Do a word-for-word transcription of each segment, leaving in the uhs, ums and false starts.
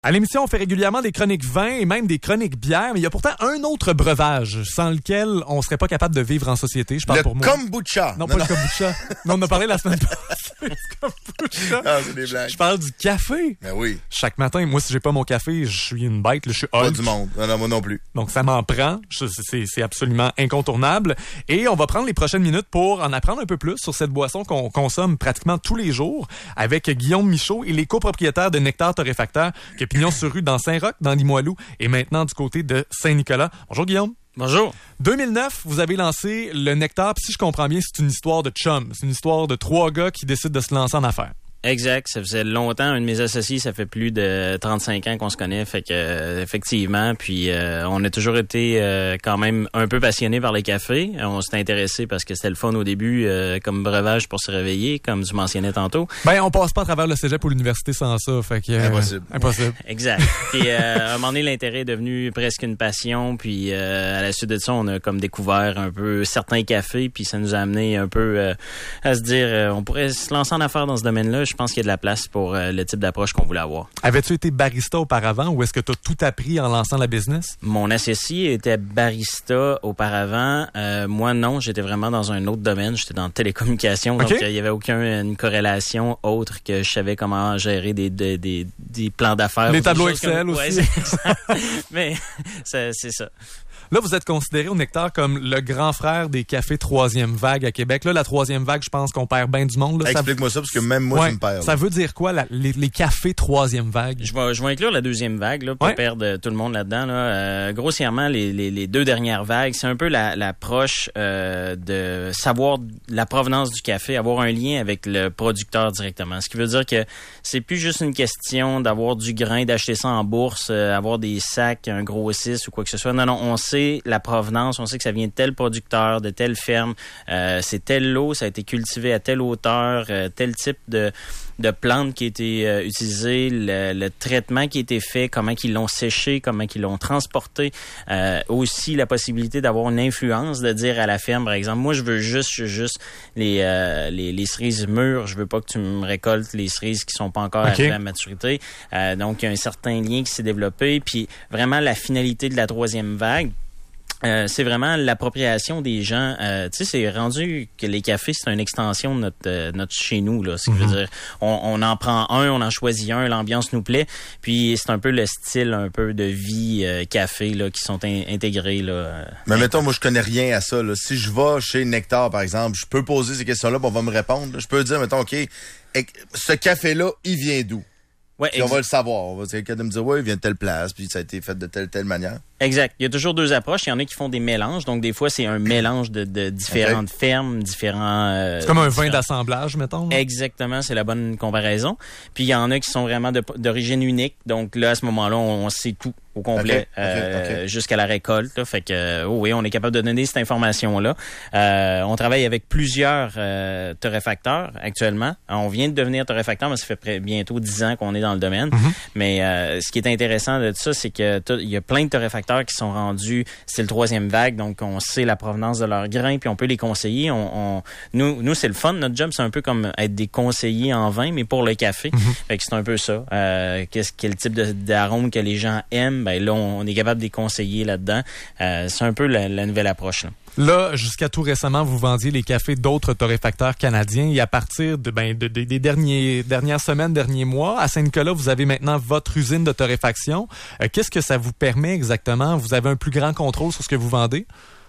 À l'émission, on fait régulièrement des chroniques vin et même des chroniques bière, mais il y a pourtant un autre breuvage sans lequel on serait pas capable de vivre en société. Je parle le pour moi. kombucha. Non, non pas non. le kombucha. Non, on a parlé la semaine passée du kombucha. Ah, c'est des blagues. Je parle du café. Ben oui. Chaque matin, moi, si j'ai pas mon café, je suis une bête, là, je suis Hulk. Pas du monde. Non, non, moi non plus. Donc, ça m'en prend. Je- C'est, c'est absolument incontournable. Et on va prendre les prochaines minutes pour en apprendre un peu plus sur cette boisson qu'on consomme pratiquement tous les jours avec Guillaume Michaud et les copropriétaires de Nectar Torréfacteur qui a pignon sur rue dans Saint-Roch, dans Limoilou et maintenant du côté de Saint-Nicolas. Bonjour Guillaume. Bonjour. deux mille neuf, vous avez lancé le Nectar. Puis si je comprends bien, c'est une histoire de chum. C'est une histoire de trois gars qui décident de se lancer en affaires. Exact. Ça faisait longtemps. Un de mes associés, ça fait plus de trente-cinq ans qu'on se connaît. Fait que, euh, effectivement, puis euh, on a toujours été euh, quand même un peu passionnés par les cafés. On s'est intéressé parce que c'était le fun au début euh, comme breuvage pour se réveiller, comme tu mentionnais tantôt. Ben, on passe pas à travers le cégep ou l'université sans ça. Fait que, euh, Impossible. Impossible. Exact. Puis euh, à un moment donné, l'intérêt est devenu presque une passion. Puis euh, à la suite de ça, on a comme découvert un peu certains cafés. Puis ça nous a amené un peu euh, à se dire, euh, on pourrait se lancer en affaires dans ce domaine-là. Je pense qu'il y a de la place pour euh, le type d'approche qu'on voulait avoir. Avais-tu été barista auparavant ou est-ce que tu as tout appris en lançant la business? Mon associé était barista auparavant. Euh, moi, non. J'étais vraiment dans un autre domaine. J'étais dans télécommunications. Donc, OK. il n'y avait aucune corrélation autre que je savais comment gérer des, des, des, des plans d'affaires. Les ou des tableaux choses Excel comme... aussi. Ouais, c'est ça. Mais c'est, c'est ça. Là, vous êtes considéré au Nectar comme le grand frère des cafés troisième vague à Québec. Là, la troisième vague, je pense qu'on perd bien du monde. Là. Explique-moi ça, parce que même moi, Ouais. je me perds. Ça veut dire quoi, la- les, les cafés troisième vague? Je vais, je vais inclure la deuxième vague, là, pour Ouais. perdre tout le monde là-dedans. Là. Euh, grossièrement, les, les, les deux dernières vagues, c'est un peu la, l'approche euh, de savoir la provenance du café, avoir un lien avec le producteur directement. Ce qui veut dire que c'est plus juste une question d'avoir du grain, d'acheter ça en bourse, euh, avoir des sacs, un grossiste ou quoi que ce soit. Non, non, on sait la provenance, on sait que ça vient de tel producteur, de telle ferme, euh, c'est telle eau, ça a été cultivé à telle hauteur, euh, tel type de de plantes qui a été euh, utilisées, le, le traitement qui a été fait, comment qu'ils l'ont séché, comment qu'ils l'ont transporté. Euh, aussi, la possibilité d'avoir une influence, de dire à la ferme, par exemple, moi, je veux juste, je veux juste les, euh, les, les cerises mûres. Je veux pas que tu me récoltes les cerises qui sont pas encore OK. arrivées à maturité. Euh, donc, il y a un certain lien qui s'est développé. Puis, vraiment, la finalité de la troisième vague, Euh, c'est vraiment l'appropriation des gens. Euh, tu sais, c'est rendu que les cafés, c'est une extension de notre, euh, notre chez nous. Là. Ce qui Mm-hmm. veut dire, on, on en prend un, on en choisit un, l'ambiance nous plaît. Puis c'est un peu le style un peu de vie euh, café là, qui sont in- intégrés. Là. Mais mettons, moi, je connais rien à ça. Là. Si je vais chez Nectar, par exemple, je peux poser ces questions-là, puis on va me répondre. là. Je peux dire, mettons, OK, ec- ce café-là, il vient d'où? Ouais, Puis on ex- va le savoir. On va être capable de me dire, ouais, il vient de telle place, puis ça a été fait de telle, telle manière. Exact. Il y a toujours deux approches. Il y en a qui font des mélanges. Donc, des fois, c'est un mélange de, de différentes Okay. fermes, différents... euh, C'est comme un vin différents- d'assemblage, mettons. là. Exactement, c'est la bonne comparaison. Puis il y en a qui sont vraiment de- d'origine unique. Donc là, à ce moment-là, on, on sait tout au complet Ok, ok, euh, ok. jusqu'à la récolte. Là. Fait que euh, oh oui, on est capable de donner cette information-là. Euh, on travaille avec plusieurs euh, torréfacteurs actuellement. On vient de devenir torréfacteur, mais ça fait près- bientôt dix ans qu'on est dans le domaine. Mm-hmm. Mais euh, ce qui est intéressant de ça, c'est que tout- il y a plein de torréfacteurs qui sont rendus, c'est le troisième vague, donc on sait la provenance de leurs grains, puis on peut les conseiller. On, on- nous, nous c'est le fun. Notre job, c'est un peu comme être des conseillers en vin, mais pour le café. Fait que c'est un peu ça. Euh, qu'est-ce quel type de, d'arôme que les gens aiment, ben là, on, on est capable de les conseiller là-dedans. Euh, c'est un peu la, la nouvelle approche. Là. Là, jusqu'à tout récemment, vous vendiez les cafés d'autres torréfacteurs canadiens et à partir de, ben, de- de- des derniers, dernières semaines, derniers mois, à Saint-Nicolas, vous avez maintenant votre usine de torréfaction. Euh, qu'est-ce que ça vous permet exactement? Vous avez un plus grand contrôle sur ce que vous vendez?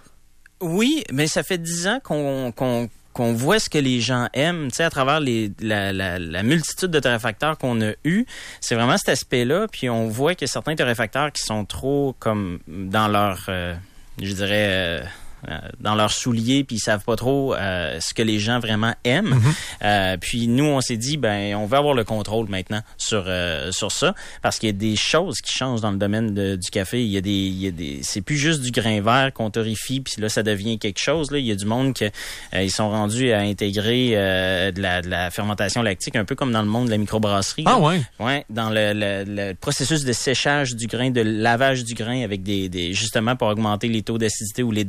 Oui, mais ça fait dix ans qu'on, qu'on qu'on voit ce que les gens aiment, tu sais, à travers les, la, la, la multitude de torréfacteurs qu'on a eu, c'est vraiment cet aspect-là, puis on voit que certains torréfacteurs qui sont trop comme dans leur, euh, je dirais, euh, euh, dans leurs souliers, puis ils savent pas trop euh, ce que les gens vraiment aiment. Mm-hmm. Euh, puis nous, on s'est dit, ben, on veut avoir le contrôle maintenant sur euh, sur ça, parce qu'il y a des choses qui changent dans le domaine de, du café. Il y a des, il y a des, c'est plus juste du grain vert qu'on torréfie, puis là, ça devient quelque chose. Là, il y a du monde que euh, ils sont rendus à intégrer euh, de la de la fermentation lactique, un peu comme dans le monde de la microbrasserie. Ah là. ouais. Ouais, dans le, le, le processus de séchage du grain, de lavage du grain avec des, des justement pour augmenter les taux d'acidité ou les descendre.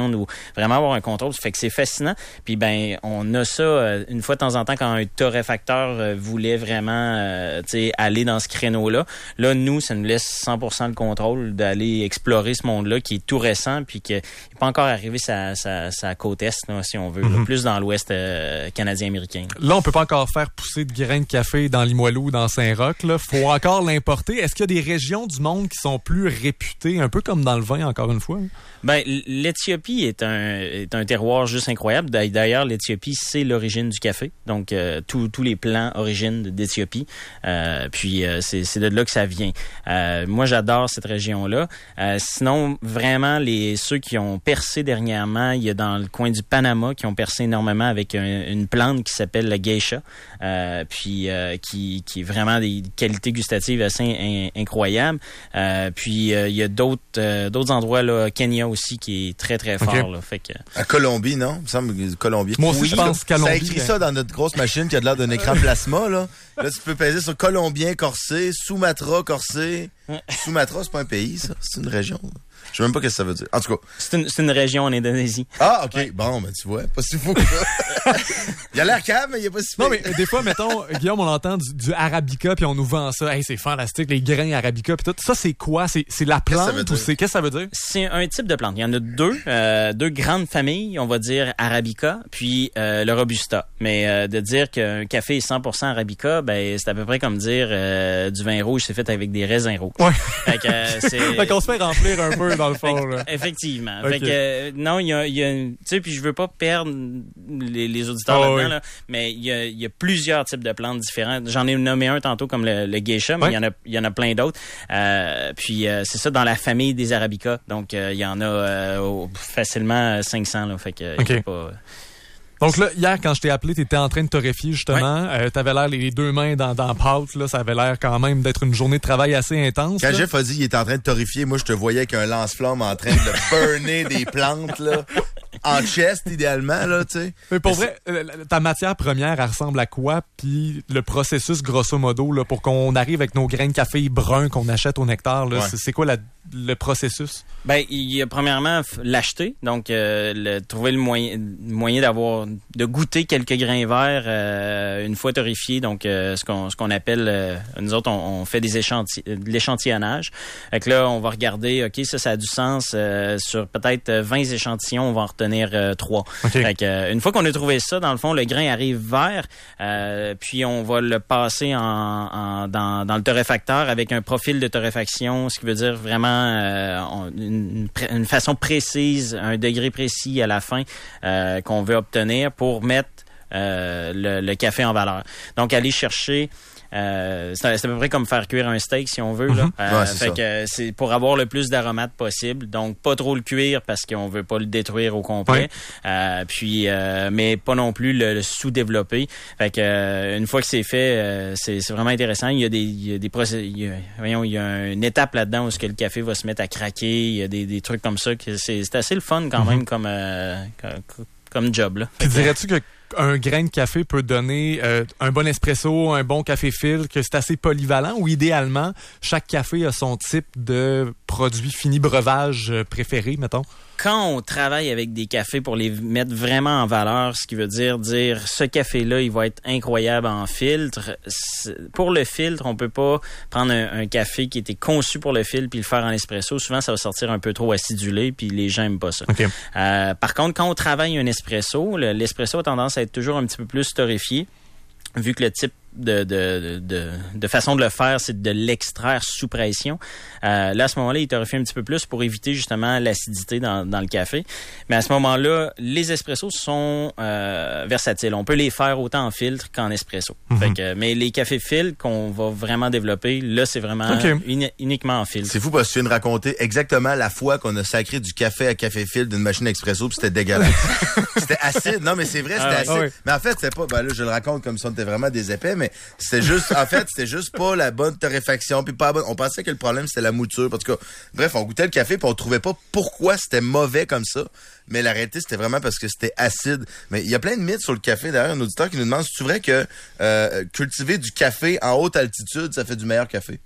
viande ou vraiment avoir un contrôle. Ça fait que c'est fascinant. Puis ben, on a ça euh, une fois de temps en temps quand un torréfacteur euh, voulait vraiment euh, tu sais, aller dans ce créneau-là. Là, nous, ça nous laisse cent pour cent le contrôle d'aller explorer ce monde-là qui est tout récent puis qui n'est pas encore arrivé sa, sa, sa côte est, là, si on veut, mm-hmm. là, plus dans l'ouest euh, canadien-américain. Là, on peut pas encore faire pousser de grains de café dans Limoilou ou dans Saint-Roch. Il faut encore l'importer. Est-ce qu'il y a des régions du monde qui sont plus réputées, un peu comme dans le vin, encore une fois? Ben, l'Éthiopie est un, est un terroir juste incroyable. D'ailleurs, l'Éthiopie, c'est l'origine du café. Donc, euh, tous les plants origines d'Éthiopie. Euh, puis, euh, c'est de là que ça vient. Euh, moi, j'adore cette région-là. Euh, sinon, vraiment, les ceux qui ont percé dernièrement, il y a dans le coin du Panama qui ont percé énormément avec un, une plante qui s'appelle la geisha. Euh, puis, euh, qui, qui est vraiment des qualités gustatives assez in, incroyables. Euh, puis, euh, il y a d'autres euh, d'autres endroits, là, Kenya aussi, qui est très, très fort. Okay. Là, fait que... À Colombie, non? Il me semble que Colombie. Moi aussi, oui, je pense Colombie. Ça écrit ça dans notre grosse machine qui a de l'air d'un écran plasma, là. Là, tu peux peser sur Colombien corsé, Sumatra corsé. Sumatra, c'est pas un pays, ça. C'est une région. Je sais même pas ce que ça veut dire. En tout cas. C'est une, une région en Indonésie. Ah, OK. Ouais. Bon, ben, tu vois, pas si fou que ça. Il a l'air calme, mais il est pas si fou. Non, mais des fois, mettons, Guillaume, on entend du, du Arabica, puis on nous vend ça. Hey, c'est fantastique, les grains Arabica, puis tout. Ça, c'est quoi? C'est la plante ou c'est... Qu'est-ce que ça veut dire? C'est un type de plante. Il y en a deux, euh, deux grandes familles, on va dire Arabica, puis euh, le Robusta. Mais euh, de dire qu'un café est cent pour cent Arabica, ben, c'est à peu près comme dire euh, du vin rouge, c'est fait avec des raisins rouges. Ouais. Fait que, euh, c'est... fait qu'on se fait remplir un peu, dans le fond, là. Effectivement. Okay. Fait que, euh, non, il y a, y a tu sais, puis je veux pas perdre les, les auditeurs oh, là-dedans, oui. là, mais il y a, y a plusieurs types de plantes différentes. J'en ai nommé un tantôt comme le, le geisha, mais il ouais. y en a, il y en a plein d'autres. Euh, puis euh, c'est ça dans la famille des Arabica. Donc il euh, y en a euh, facilement cinq cents là. Fait que okay. y a pas. Donc là, hier, quand je t'ai appelé, t'étais en train de torréfier, justement. Ouais. Euh, t'avais l'air les deux mains dans, dans la pâte, là. Ça avait l'air quand même d'être une journée de travail assez intense. Quand là. Jeff a dit qu'il était en train de torréfier, moi, je te voyais avec un lance-flamme en train de burner des plantes, là. En chest, idéalement, là, tu sais. Mais pour vrai, ta matière première, elle ressemble à quoi? Puis le processus, grosso modo, là, pour qu'on arrive avec nos grains de café bruns qu'on achète au nectar, là, ouais. c'est quoi la, le processus? Ben, il y a premièrement l'acheter. Donc, euh, le, trouver le moyen, le moyen d'avoir, de goûter quelques grains verts euh, une fois torréfiés. Donc, euh, ce qu'on ce qu'on appelle, euh, nous autres, on, on fait des échantillons, de l'échantillonnage. Fait que là, on va regarder, OK, ça, ça a du sens. Euh, sur peut-être vingt échantillons, on va en retenir Euh, trois. Okay. Fait que, euh, une fois qu'on a trouvé ça, dans le fond, le grain arrive vert, euh, puis on va le passer en, en, dans, dans le torréfacteur avec un profil de torréfaction, ce qui veut dire vraiment euh, on, une, une façon précise, un degré précis à la fin euh, qu'on veut obtenir pour mettre euh, le, le café en valeur. Donc, aller chercher Euh, c'est, à, c'est à peu près comme faire cuire un steak si on veut là. Mm-hmm. Euh, ouais, fait ça. que c'est pour avoir le plus d'aromates possible. Donc pas trop le cuire parce qu'on veut pas le détruire au complet. Ouais. Euh, puis euh, mais pas non plus le, le sous-développer. Fait que euh, une fois que c'est fait, euh, c'est, c'est vraiment intéressant. Il y a des il y a des procé- il y a, voyons, il y a une étape là-dedans où ce que le café va se mettre à craquer. Il y a des, des trucs comme ça que c'est, c'est assez le fun quand mm-hmm. même comme, euh, comme comme job là. Puis dirais-tu que un grain de café peut donner euh, un bon espresso, un bon café filtre, que c'est assez polyvalent ou idéalement, chaque café a son type de produit fini breuvage préféré, mettons? Quand on travaille avec des cafés pour les mettre vraiment en valeur, ce qui veut dire dire ce café-là, il va être incroyable en filtre. Pour le filtre, on peut pas prendre un, un café qui était conçu pour le filtre puis le faire en espresso. Souvent, ça va sortir un peu trop acidulé puis les gens aiment pas ça. Okay. Euh, par contre, quand on travaille un espresso, le, l'espresso a tendance à être toujours un petit peu plus torréfié, vu que le type de, de, de, de façon de le faire, c'est de l'extraire sous pression. Euh, là, à ce moment-là, il torréfie un petit peu plus pour éviter justement l'acidité dans, dans le café. Mais à ce moment-là, les espressos sont euh, versatiles. On peut les faire autant en filtre qu'en espresso. Mm-hmm. Fait que, mais les cafés filtres qu'on va vraiment développer, là, c'est vraiment okay. uni- uniquement en filtre. C'est fou parce que tu viens de raconter exactement la fois qu'on a sacré du café à café filtre d'une machine expresso puis c'était dégueulasse. C'était acide. Non, mais c'est vrai, c'était ah, acide. Ah, oui. Mais en fait, c'était pas... Ben là, je le raconte comme si on était vraiment des épais, mais c'était juste, en fait, c'était juste pas la bonne torréfaction, puis pas la bonne. On pensait que le problème c'était la mouture. En tout cas, bref, on goûtait le café, puis on trouvait pas pourquoi c'était mauvais comme ça. Mais la réalité, c'était vraiment parce que c'était acide. Mais il y a plein de mythes sur le café. D'ailleurs, un auditeur qui nous demande si c'est vrai que euh, cultiver du café en haute altitude, ça fait du meilleur café.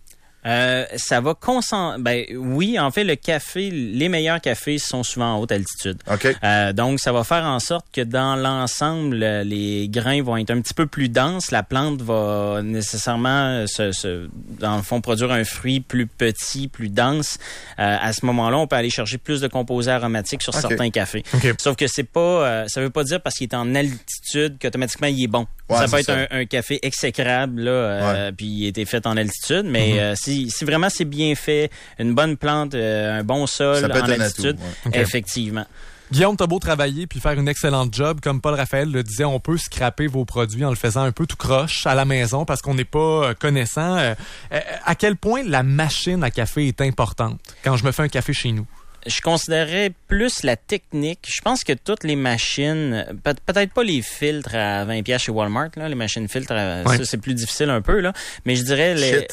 Euh, ça va concentrer. Ben oui, en fait, le café, les meilleurs cafés sont souvent en haute altitude. OK. Euh, donc, ça va faire en sorte que dans l'ensemble, les grains vont être un petit peu plus denses. La plante va nécessairement, se, se, dans le fond, produire un fruit plus petit, plus dense. Euh, à ce moment-là, on peut aller chercher plus de composés aromatiques sur okay. certains cafés. Okay. Sauf que c'est pas, euh, ça veut pas dire parce qu'il est en altitude qu'automatiquement il est bon. Ouais, ça peut être un, un café exécrable là, euh, ouais. puis il a été fait en altitude, mais mm-hmm. euh, si, si vraiment c'est bien fait, une bonne plante, euh, un bon sol en altitude, ouais. okay. effectivement. Guillaume, t'as beau travailler puis faire une excellente job, comme Paul Raphaël le disait, on peut scraper vos produits en le faisant un peu tout croche à la maison parce qu'on n'est pas euh, connaissant. Euh, euh, à quel point la machine à café est importante quand je me fais un café chez nous? Je considérais plus la technique. Je pense que toutes les machines, peut- peut-être pas les filtres à vingt dollars chez Walmart, là, les machines filtres, à, ouais. ça c'est plus difficile un peu, là. Mais je dirais les.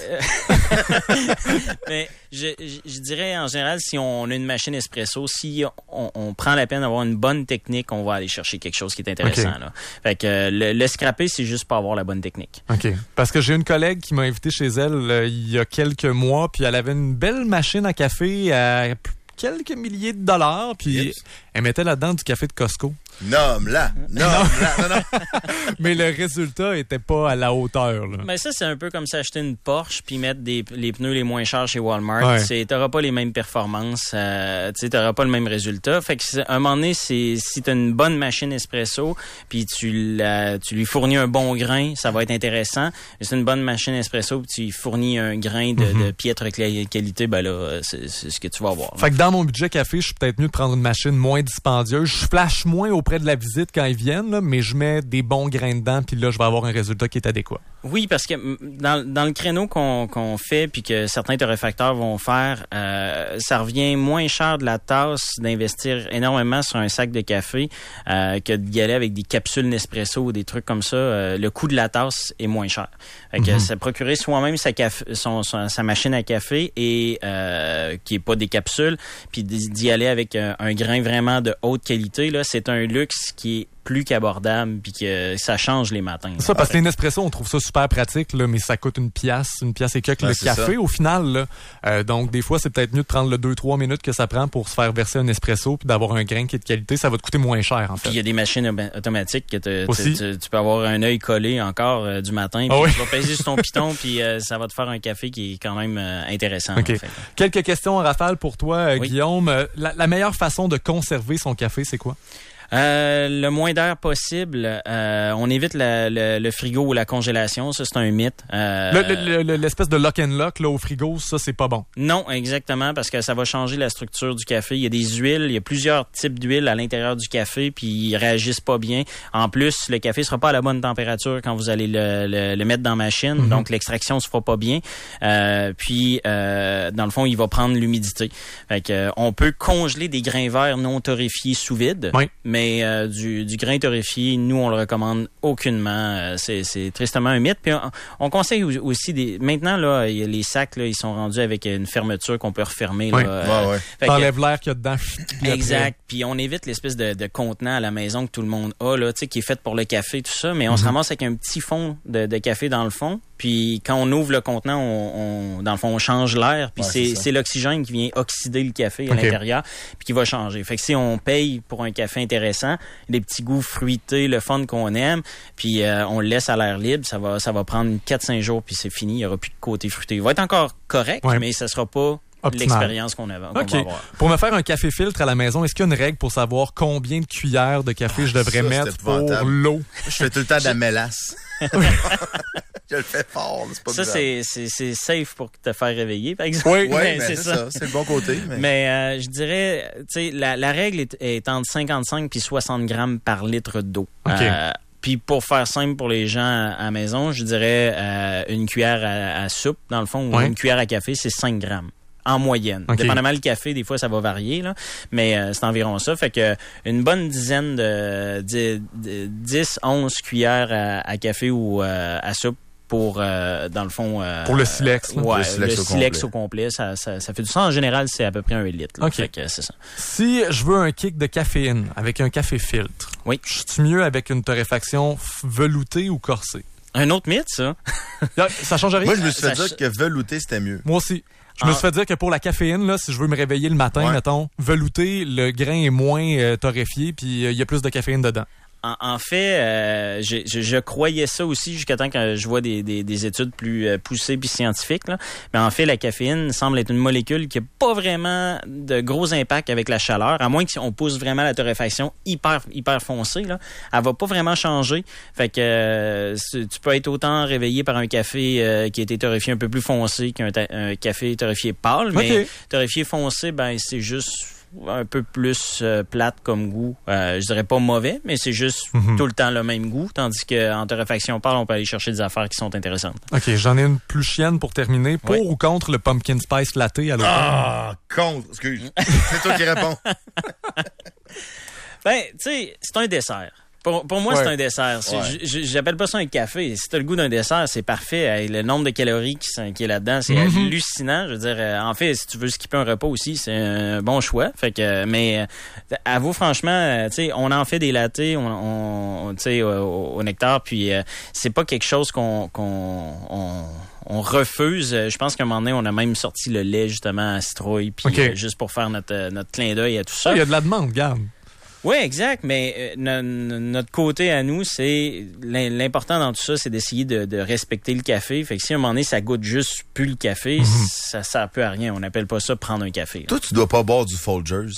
mais je, je, je dirais en général, si on a une machine espresso, si on, on prend la peine d'avoir une bonne technique, on va aller chercher quelque chose qui est intéressant. Okay. Là. Fait que le, le scraper, c'est juste pas avoir la bonne technique. OK. Parce que j'ai une collègue qui m'a invité chez elle euh, il y a quelques mois, puis elle avait une belle machine à café à quelques milliers de dollars, puis yes. elle mettait là-dedans du café de Costco. Nomme-la! Nomme-la! Non, non. Mais le résultat était pas à la hauteur. Là. Mais ça, c'est un peu comme s'acheter une Porsche puis mettre des, les pneus les moins chers chez Walmart. Ouais. Tu n'auras pas les mêmes performances. Euh, tu n'auras pas le même résultat. Fait que à un moment donné, c'est, si tu as une bonne machine espresso puis tu, la, tu lui fournis un bon grain, ça va être intéressant. Si c'est une bonne machine espresso puis tu lui fournis un grain de, mm-hmm. de piètre qualité, ben là, c'est, c'est ce que tu vas avoir. Là. Fait que dans mon budget café, je suis peut-être mieux de prendre une machine moins dispendieuse. Je flash moins auprès de la visite quand ils viennent, là, mais je mets des bons grains dedans, puis là, je vais avoir un résultat qui est adéquat. Oui, parce que dans, dans le créneau qu'on, qu'on fait, puis que certains torréfacteurs vont faire, euh, ça revient moins cher de la tasse d'investir énormément sur un sac de café euh, que d'y aller avec des capsules Nespresso ou des trucs comme ça. Euh, le coût de la tasse est moins cher. Fait que mm-hmm. ça procurer soi-même sa, caf- son, son, sa machine à café et euh, qui est pas des capsules, puis d'y aller avec un, un grain vraiment de haute qualité, là, c'est un luxe qui est plus qu'abordable puis que ça change les matins. Ça, parce que les Nespresso, on trouve ça super pratique, là, mais ça coûte une pièce, une pièce et quelques ouais, le café ça. Au final. Là. Euh, donc, des fois, c'est peut-être mieux de prendre le deux trois minutes que ça prend pour se faire verser un espresso puis d'avoir un grain qui est de qualité. Ça va te coûter moins cher, en fait. Puis il y a des machines automatiques que te, te, te, tu peux avoir un œil collé encore euh, du matin. Puis oh oui. tu vas peser sur ton piton puis euh, ça va te faire un café qui est quand même euh, intéressant. Okay. En fait. Quelques questions en rafale pour toi, euh, oui. Guillaume. La, la meilleure façon de conserver son café, c'est quoi? Euh, le moins d'air possible. Euh, on évite la, le, le frigo ou la congélation. Ça, c'est un mythe. Euh, le, le, l'espèce de lock and lock là, au frigo, ça, c'est pas bon. Non, exactement, parce que ça va changer la structure du café. Il y a des huiles, il y a plusieurs types d'huiles à l'intérieur du café, puis ils réagissent pas bien. En plus, le café sera pas à la bonne température quand vous allez le, le, le mettre dans la machine, mm-hmm. donc l'extraction se fera pas bien. Euh, puis, euh, dans le fond, il va prendre l'humidité. Fait que, euh, on peut congeler des grains verts non torréfiés sous vide, oui. mais Mais euh, du, du grain torréfié, nous, on le recommande aucunement. Euh, c'est, c'est tristement un mythe. Puis on, on conseille aussi des. Maintenant, là, y a les sacs, là, ils sont rendus avec une fermeture qu'on peut refermer. Oui. Là, euh, ouais, ouais. T'enlèves que, l'air qu'il y a dedans. Exact. Puis on évite l'espèce de, de contenant à la maison que tout le monde a, là, tu sais, qui est fait pour le café, tout ça. Mais on mm-hmm. se ramasse avec un petit fond de, de café dans le fond. Puis quand on ouvre le contenant, on, on, dans le fond, on change l'air. Puis ouais, c'est, c'est, c'est l'oxygène qui vient oxyder le café à okay. l'intérieur, puis qui va changer. Fait que si on paye pour un café intéressant, des petits goûts fruités, le fun qu'on aime, puis euh, on le laisse à l'air libre, ça va, ça va prendre quatre cinq jours, puis c'est fini. Il n'y aura plus de côté fruité. Il va être encore correct, ouais. mais ça sera pas optimal. L'expérience qu'on, avait, qu'on okay. va avoir. Pour me faire un café filtre à la maison, est-ce qu'il y a une règle pour savoir combien de cuillères de café ah, je devrais ça, mettre pour l'eau? Je fais tout le temps de la mélasse. Je le fais fort, c'est pas ça, c'est, c'est, c'est safe pour te faire réveiller, par exemple. Oui, oui mais, mais c'est, c'est ça. ça. C'est le bon côté. Mais, mais euh, je dirais, tu sais, la, la règle est, est entre cinquante-cinq puis soixante grammes par litre d'eau. OK. Euh, Puis pour faire simple pour les gens à la maison, je dirais euh, une cuillère à, à soupe, dans le fond, ou ouais. une cuillère à café, c'est cinq grammes. En moyenne. Okay. Dépendamment du café, des fois, ça va varier, là. Mais euh, c'est environ ça. Fait que une bonne dizaine de, de, de dix, onze cuillères à, à café ou euh, à soupe pour, euh, dans le fond... Euh, pour le silex. Ouais, le silex, le au, silex complet. au complet. Ça, ça, ça fait du sens. En général, c'est à peu près un litre. Là. Okay. Fait que c'est ça. Si je veux un kick de caféine avec un café filtre, oui. je suis mieux avec une torréfaction veloutée ou corsée? Un autre mythe, ça. Ça change rien. Moi, je me suis fait Ça dire que velouté, c'était mieux. Moi aussi. Je me Ah. suis fait dire que pour la caféine, là, si je veux me réveiller le matin, Ouais. mettons, velouté, le grain est moins euh, torréfié, puis il euh, y a plus de caféine dedans. En, en fait, euh, je, je, je croyais ça aussi jusqu'à temps que je vois des, des, des études plus euh, poussées puis scientifiques. Là. Mais en fait, la caféine semble être une molécule qui n'a pas vraiment de gros impact avec la chaleur, à moins qu'on pousse vraiment la torréfaction hyper hyper foncée. Là, elle va pas vraiment changer. Fait que euh, tu peux être autant réveillé par un café euh, qui a été torréfié un peu plus foncé qu'un ta- un café torréfié pâle. Mais Okay. torréfié foncé, ben c'est juste un peu plus euh, plate comme goût. Euh, je dirais pas mauvais, mais c'est juste Mm-hmm. tout le temps le même goût. Tandis qu'en torréfaction pâle, on peut aller chercher des affaires qui sont intéressantes. OK, j'en ai une plus chienne pour terminer. Pour Oui. ou contre le pumpkin spice latte à l'automne? Ah, contre. Excuse. C'est toi qui réponds. Ben, tu sais, c'est un dessert. Pour, pour moi, Ouais. c'est un dessert. C'est- Ouais. j- j- J'appelle pas ça un café. Si t'as le goût d'un dessert, c'est parfait. Hey, le nombre de calories qui, sont, qui est là-dedans, c'est Mhm. hallucinant. Je veux dire, euh, en fait, si tu veux skipper un repas aussi, c'est un bon choix. Fait que, euh, mais euh, avoue franchement, euh, tu sais, on en fait des lattés, on, on tu sais, au, au nectar, puis euh, c'est pas quelque chose qu'on qu'on on, on refuse. Je pense qu'à un moment donné, on a même sorti le lait justement à citrouille, puis OK. euh, juste pour faire notre euh, notre clin d'œil à tout ça. Il y a de la demande, garde. Oui, exact, mais euh, no- no- notre côté à nous, c'est l'im- l'important dans tout ça, c'est d'essayer de, de respecter le café. Fait que si à un moment donné, ça goûte juste plus le café, ça sert peu à rien. On n'appelle pas ça prendre un café. là. Toi, tu dois pas boire du Folgers.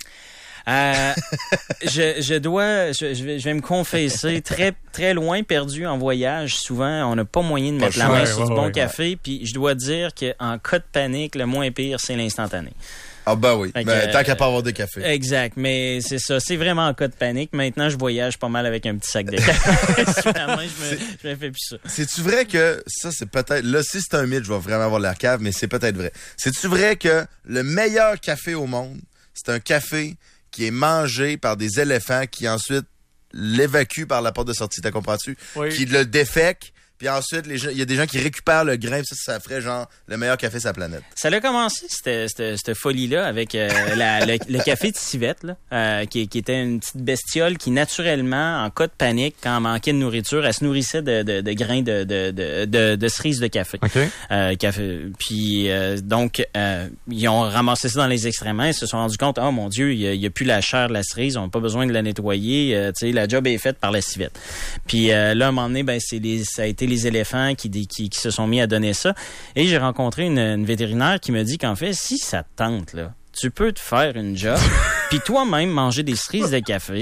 Euh, je, je dois, je, je vais, je vais me confesser, très très loin perdu en voyage. Souvent, on n'a pas moyen de Pas mettre le la choix. main Ouais, sur ouais, du bon ouais. café. Puis je dois dire qu'en cas de panique, le moins pire, c'est l'instantané. Ah ben oui. Fait que, Mais tant euh, qu'à pas avoir de café. Exact, mais c'est ça, c'est vraiment en cas de panique. Maintenant, je voyage pas mal avec un petit sac de café. Finalement, je me, je me fais plus ça. C'est-tu vrai que, ça c'est peut-être, là si c'est un mythe, je vais vraiment avoir l'air cave, mais c'est peut-être vrai. C'est-tu vrai que le meilleur café au monde, c'est un café qui est mangé par des éléphants qui ensuite l'évacuent par la porte de sortie, t'as comprends-tu? Oui. Qui le défèquent, puis ensuite, les gens- il y a des gens qui récupèrent le grain, puis ça, ça ferait genre le meilleur café sur la planète. Ça a commencé, cette, cette, cette folie-là, avec euh, la, le, le café de civette, là, euh, qui, qui était une petite bestiole qui, naturellement, en cas de panique, quand elle manquait de nourriture, elle se nourrissait de, de, de grains de, de, de, de, de cerises de café. OK. Euh, café. Puis euh, donc, euh, ils ont ramassé ça dans les extrêments. Ils se sont rendus compte, oh mon Dieu, il y a, il y a plus la chair de la cerise, on n'a pas besoin de la nettoyer. Euh, tu sais, la job est faite par la civette. Puis euh, là, à un moment donné, ben c'est les, ça a été les éléphants qui, qui, qui se sont mis à donner ça. Et j'ai rencontré une, une vétérinaire qui me dit qu'en fait, si ça te tente là, tu peux te faire une job, puis toi-même manger des cerises de café,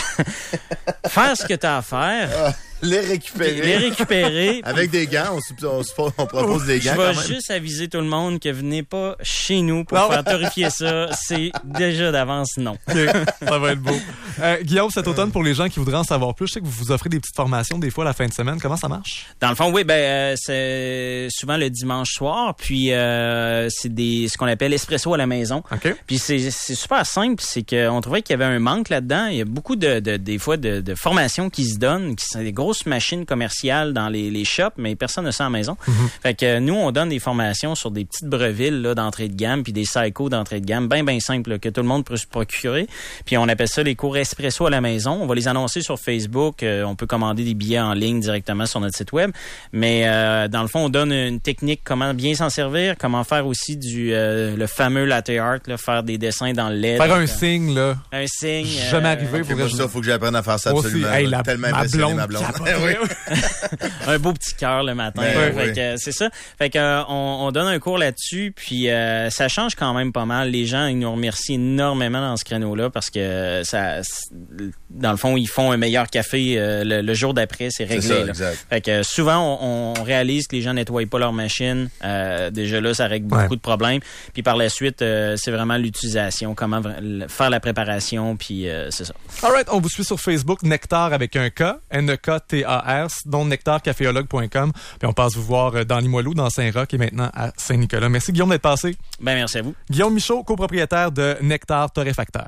faire ce que tu as à faire, Les puis récupérer. les récupérer. Avec des gants, on, se- on, se- on propose des Je gants vais quand même. juste aviser tout le monde que venez pas chez nous pour Non. faire torréfier ça. C'est déjà d'avance non. OK, ça va être beau. Euh, Guillaume, cet automne, pour les gens qui voudraient en savoir plus, je sais que vous vous offrez des petites formations des fois à la fin de semaine. Comment ça marche? Dans le fond, oui, ben euh, c'est souvent le dimanche soir, puis euh, c'est des ce qu'on appelle espresso à la maison. OK. Puis c'est c'est super simple, c'est qu'on trouvait qu'il y avait un manque là-dedans. Il y a beaucoup de, de des fois de, de formations qui se donnent, qui sont des grosses machines commerciales dans les, les shops, mais personne ne ça à la maison. Fait que euh, nous, on donne des formations sur des petites brevilles là, d'entrée de gamme, puis des psychos d'entrée de gamme, bien bien simples là, que tout le monde peut se procurer. Puis on appelle ça les cours espresso à la maison. On va les annoncer sur Facebook. Euh, on peut commander des billets en ligne directement sur notre site web. Mais euh, dans le fond, on donne une technique comment bien s'en servir, comment faire aussi du euh, le fameux latte art, là, faire des dessins dans le lait. Faire Donc, un euh, signe, là. un signe. Jamais euh, arrivé. Ok, Faudrait moi, que je- ça, faut que j'apprenne à faire ça Moi aussi. absolument. Hey, la- Tellement ma impressionné, blonde ma blonde. capoterait. Oui. un beau petit cœur le matin. Ben, fait oui. que, euh, c'est ça. Fait que euh, on, on donne un cours là-dessus, puis euh, ça change quand même pas mal. Les gens ils nous remercient énormément dans ce créneau-là parce que ça, dans le fond, ils font un meilleur café euh, le, le jour d'après, c'est réglé. C'est ça, là. exact. Fait que souvent on, on réalise que les gens nettoient pas leur machine. Euh, déjà là, ça règle beaucoup Ouais. de problèmes. Puis par la suite, euh, c'est vraiment l'utilisation, comment vra- faire la préparation, puis euh, c'est ça. All right, on vous suit sur Facebook, Nectar avec un K, N E K T A R, dont nectar caféologue point com. Puis on passe vous voir euh, dans Limoilou, dans Saint-Roch et maintenant à Saint-Nicolas. Merci Guillaume d'être passé. Ben merci à vous. Guillaume Michaud, copropriétaire de Nectar Torréfacteur.